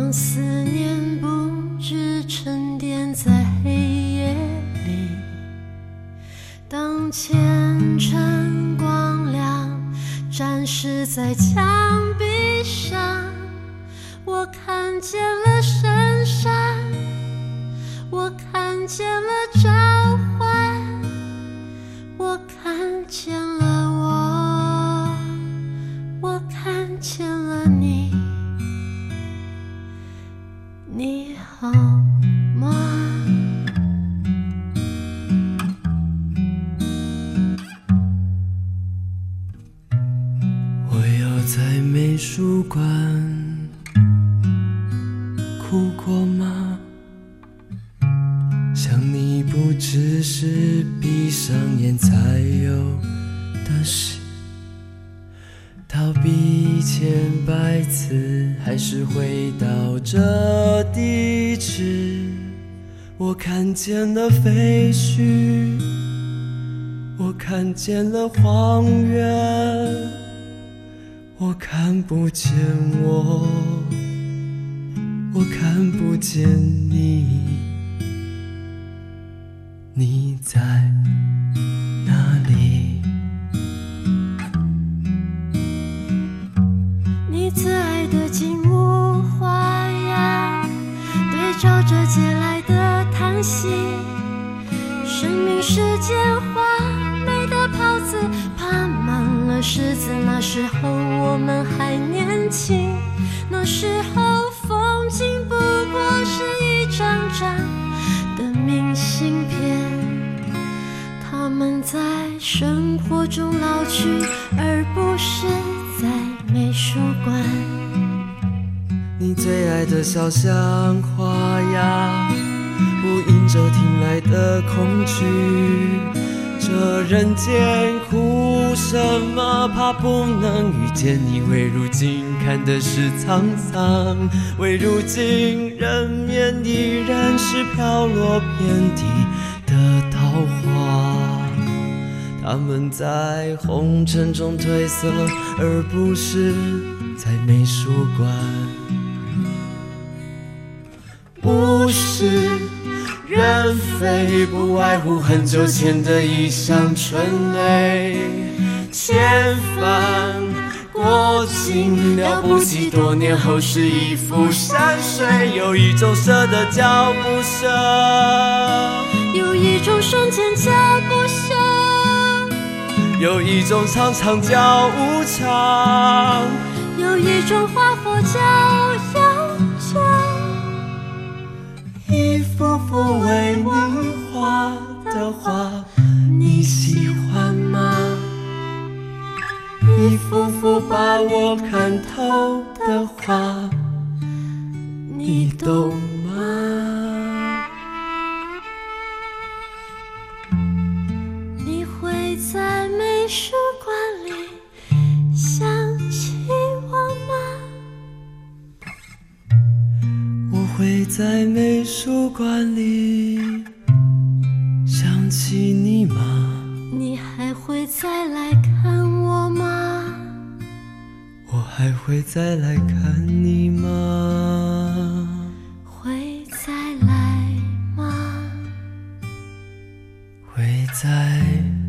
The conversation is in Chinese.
当思念不知沉淀在黑夜里，当前尘光亮展示在墙壁上，我看见了深山，我看见了召唤，我看见了我看见了你，你好吗？ 我有在美术馆哭过吗？想你不只是闭上眼才有的事，逃避千百次，还是回到这地址。我看见了废墟，我看见了荒原，我看不见我看不见你，你在哪里？ 你最爱的金屋花呀，对照着借来的叹息，生命是件华美的袍子，爬满了虱子。那时候我们还年轻，那时候风景不过是一张张的明信片，他们在生活中老去，而不是在美术馆。 你最爱的小巷花呀，不因着听来的恐惧，这人间苦什么，怕不能遇见你。为如今看的是沧桑，为如今人面依然是飘落遍地的桃花，他们在红尘中褪色，而不是在美术馆。物是人非，不外乎很久前的一箱春泪，千帆过尽，了不起多年后是一幅山水。有一种舍得叫不舍， 有一种瞬间叫不休， 有一种常常叫无常， 有一种花火叫永久。 一幅幅为你画的画，你喜欢吗？一幅幅把我看透的画，你懂吗？ 你会在美术馆里想起我吗？ 我会在美术馆里想起你吗？ 你还会再来看我吗？ 我还会再来看你吗？ 会再来吗？ 会再